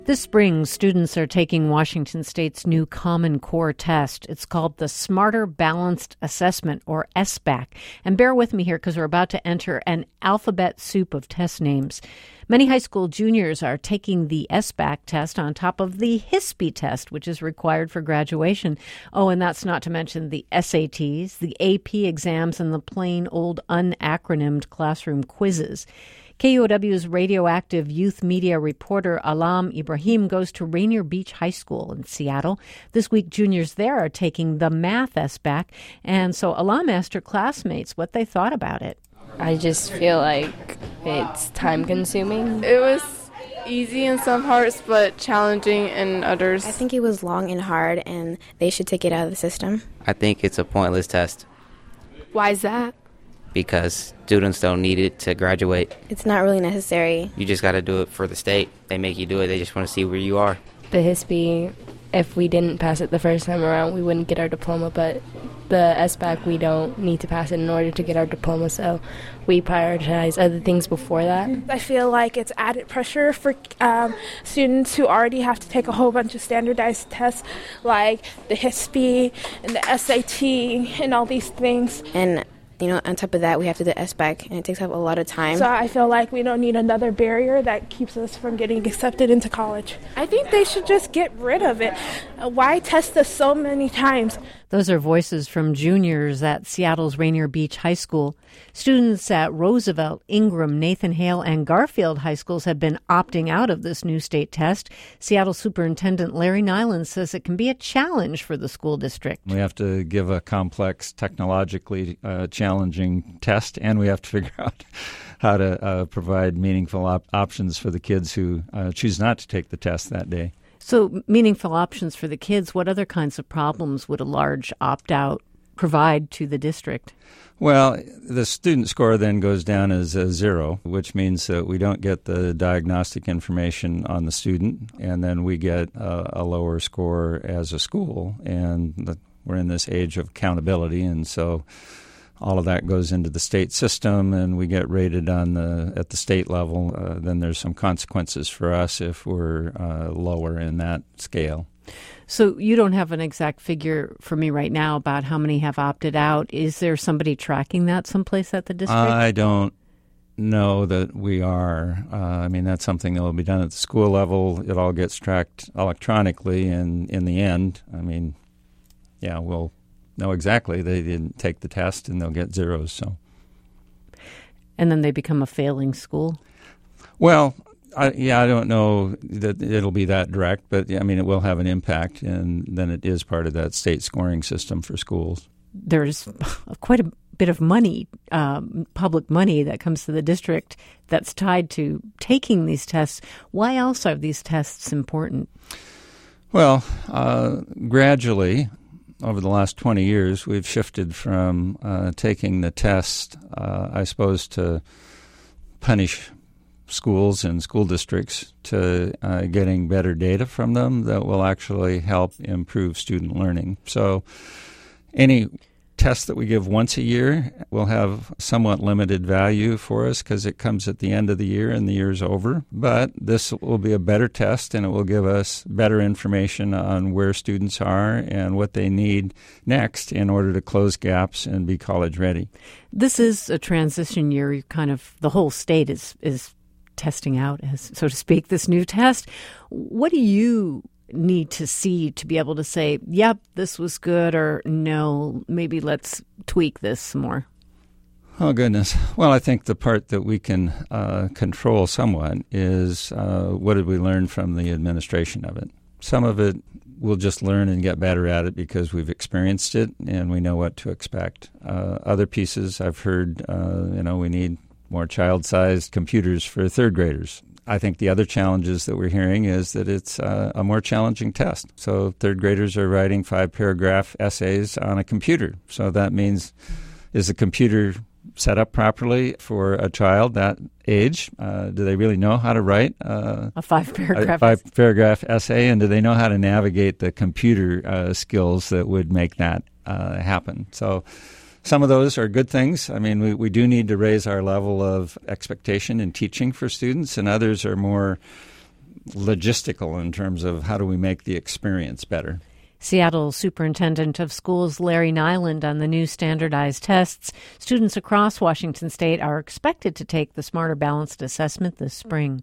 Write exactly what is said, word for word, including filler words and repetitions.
This spring, students are taking Washington State's new Common Core test. It's called the Smarter Balanced Assessment, or S B A C. And bear with me here because we're about to enter an alphabet soup of test names. Many high school juniors are taking the S B A C test on top of the H I S P test, which is required for graduation. Oh, and that's not to mention the S A Ts, the A P exams, and the plain old unacronymed classroom quizzes. K U O W's radioactive youth media reporter Alam Ibrahim goes to Rainier Beach High School in Seattle. This week, juniors there are taking the math S B A C, and so Alam asked her classmates what they thought about it. I just feel like it's time-consuming. It was easy in some parts, but challenging in others. I think it was long and hard, and they should take it out of the system. I think it's a pointless test. Why is that? Because students don't need it to graduate. It's not really necessary. You just got to do it for the state. They make you do it. They just want to see where you are. The H I S P, if we didn't pass it the first time around, we wouldn't get our diploma, but the S B A C, we don't need to pass it in order to get our diploma, so we prioritize other things before that. I feel like it's added pressure for um, students who already have to take a whole bunch of standardized tests like the H I S P and the S A T and all these things. And you know, on top of that, we have to do the S B A C, and it takes up a lot of time. So I feel like we don't need another barrier that keeps us from getting accepted into college. I think they should just get rid of it. Why test us so many times? Those are voices from juniors at Seattle's Rainier Beach High School. Students at Roosevelt, Ingram, Nathan Hale, and Garfield high schools have been opting out of this new state test. Seattle Superintendent Larry Nyland says it can be a challenge for the school district. We have to give a complex, technologically uh, challenging test, and we have to figure out how to uh, provide meaningful op- options for the kids who uh, choose not to take the test that day. So meaningful options for the kids, what other kinds of problems would a large opt-out provide to the district? Well, the student score then goes down as a zero, which means that we don't get the diagnostic information on the student, and then we get a, a lower score as a school. And the, we're in this age of accountability, and so all of that goes into the state system, and we get rated on the at the state level. Uh, then there's some consequences for us if we're uh, lower in that scale. So you don't have an exact figure for me right now about how many have opted out. Is there somebody tracking that someplace at the district? I don't know that we are. Uh, I mean, that's something that will be done at the school level. It all gets tracked electronically, and in the end, I mean, yeah, we'll know exactly they didn't take the test, and they'll get zeros. So, and then they become a failing school? Well, I, yeah, I don't know that it'll be that direct, but I mean, it will have an impact, and then it is part of that state scoring system for schools. There's quite a bit of money, um, public money, that comes to the district that's tied to taking these tests. Why else are these tests important? Well, uh, gradually, over the last twenty years, we've shifted from uh, taking the test, uh, I suppose, to punish schools and school districts to uh, getting better data from them that will actually help improve student learning. So any test that we give once a year will have somewhat limited value for us because it comes at the end of the year and the year's over. But this will be a better test, and it will give us better information on where students are and what they need next in order to close gaps and be college ready. This is a transition year. You kind of, the whole state is is testing out, as so to speak, this new test. What do you need to see to be able to say, yep, this was good, or no, maybe let's tweak this some more? Oh, goodness. Well, I think the part that we can uh, control somewhat is uh, what did we learn from the administration of it. Some of it we'll just learn and get better at it because we've experienced it and we know what to expect. Uh, other pieces I've heard, uh, you know, we need more child-sized computers for third graders. I think the other challenges that we're hearing is that it's uh, a more challenging test. So third graders are writing five-paragraph essays on a computer. So that means, is the computer set up properly for a child that age? Uh, do they really know how to write uh, a five-paragraph, a five-paragraph essay? And do they know how to navigate the computer uh, skills that would make that uh, happen? So some of those are good things. I mean, we, we do need to raise our level of expectation in teaching for students, and others are more logistical in terms of how do we make the experience better. Seattle Superintendent of Schools Larry Nyland on the new standardized tests. Students across Washington state are expected to take the Smarter Balanced Assessment this spring.